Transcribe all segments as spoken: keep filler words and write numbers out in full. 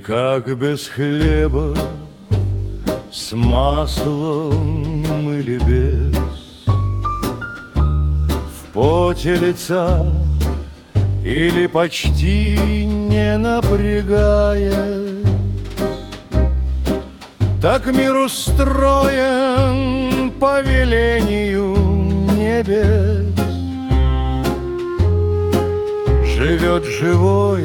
как без хлеба, с маслом или без, в поте лица или почти не напрягая, так мир устроен по велению небес. Живет живое,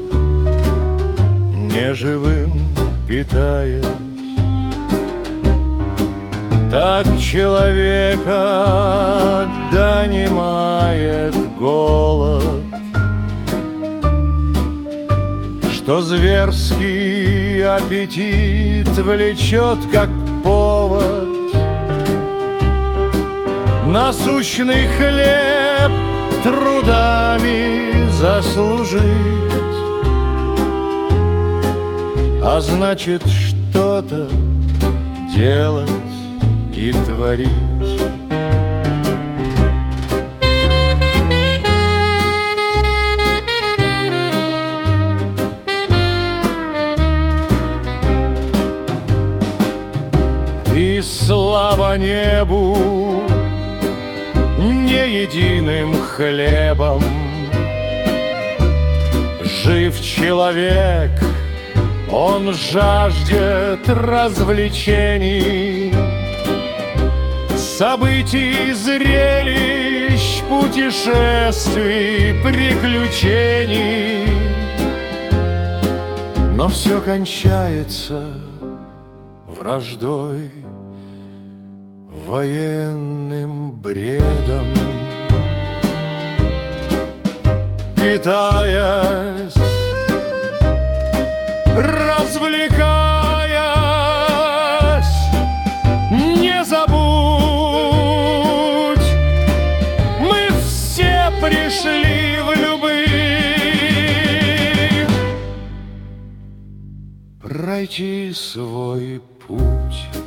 неживым питаясь. Так человека донимает голод, что зверский аппетит влечет как повод насущный хлеб трудами заслужить, а значит что-то делать и творить. И слава небу не единым хлебом жив человек, он жаждет развлечений, событий, зрелищ, путешествий, приключений. Но все кончается враждой, военным бредом. Питаясь, развлекаясь, не забудь, мы все пришли в любых пройти свой путь.